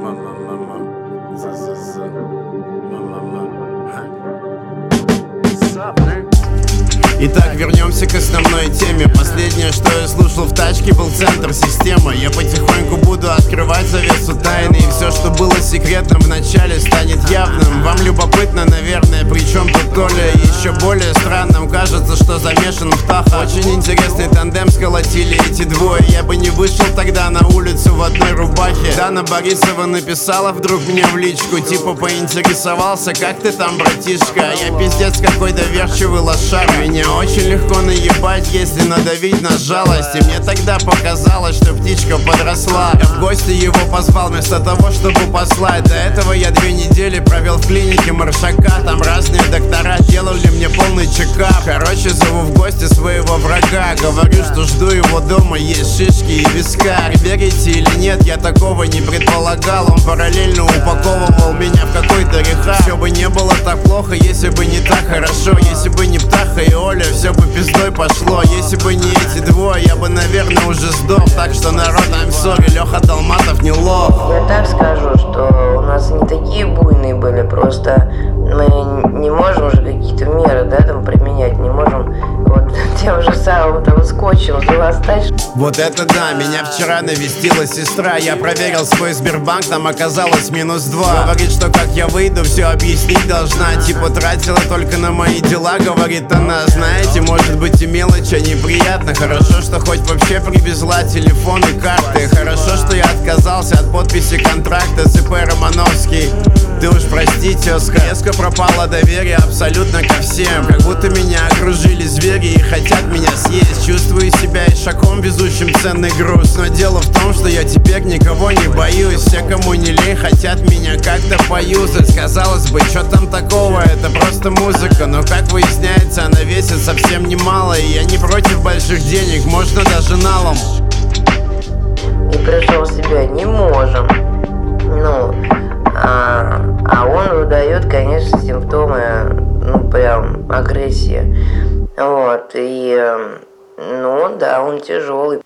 Итак, вернемся к основной теме. Последнее, что я слушал в тачке, был центр системы. Я потихоньку буду открывать завесу тайны, и все, что было секретным в начале, станет явным. Вам любопытно, наверное, причем тут Толя. Еще более странным кажется, что замешан в Таха. Очень интересный тандем сколотили эти двое. Я бы не вышел тогда на улицу в одной рубахе. Дана Борисова написала вдруг мне в личку, типа поинтересовался: как ты там, братишка? Я пиздец какой доверчивый лошар. Меня очень легко наебать, если надавить на жалость. И мне тогда показалось, что птичка подросла. Я в гости его позвал вместо того, чтобы послать. До этого я 2 недели провел в клинике Маршака. Там разные доктора делали мне полный чекап. Короче, зову в гости своего врага. Говорю, что жду его дома, есть шишки и вискарь. Верите или нет, я такого не предполагал. Он параллельно упаковывал меня в какой-то рехаб. Все бы не было так плохо, если бы не так хорошо. Если бы не Птаха и Оля, все бы пиздой пошло. Если бы не эти двое, я бы, наверное, уже сдох. Так что, народ, I'm sorry, Леха Долматов не лох. Я так скажу, что у нас не такие буйные были, просто мы не можем же какие-то меры, да, там применять, не можем вот тем же самым там скотчем застать. Вот это да, меня вчера навестила сестра. Я проверил свой Сбербанк, там оказалось -2. Говорит, что как я выйду, все объяснить должна. Типа тратила только на мои дела, говорит она. Знаете, может быть и мелочь, а неприятно. Хорошо, что хоть вообще привезла телефон и карты. Хорошо, что я отказался от подписи контракта с ИП Романовский. Ты уж прости, тезка. Резко пропало доверие абсолютно ко всем. Как будто меня окружили звери и хотят меня съесть. Чувствую себя ишаком, везущим ценный груз. Но дело в том, что я теперь никого не боюсь. Все, кому не лень, хотят меня как-то поюзать. Казалось бы, что там такого, это просто музыка. Но как выясняется, она весит совсем немало. И я не против больших денег, можно даже налом. И пришел в себя не можем. Ну, а он выдает, конечно, симптомы, ну, прям агрессии. Вот, и, ну, да, он тяжелый.